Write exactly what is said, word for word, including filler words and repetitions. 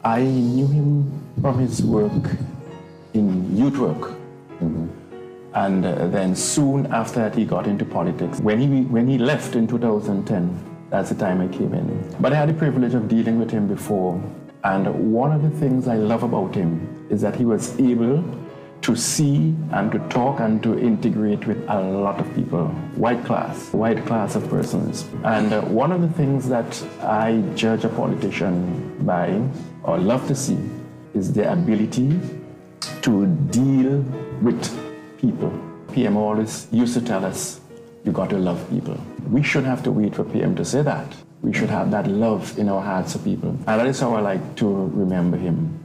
I knew him from his work in youth work. Mm-hmm. And uh, then soon after that, he got into politics. When he, when he left in two thousand ten, that's the time I came in. But I had the privilege of dealing with him before. And one of the things I love about him is that he was able to see and to talk and to integrate with a lot of people, white class, white class of persons. And uh, one of the things that I judge a politician by, or love to see, is their ability to deal with people. P M always used to tell us, you got to love people. We shouldn't have to wait for P M to say that. We should have that love in our hearts for people. And that is how I like to remember him.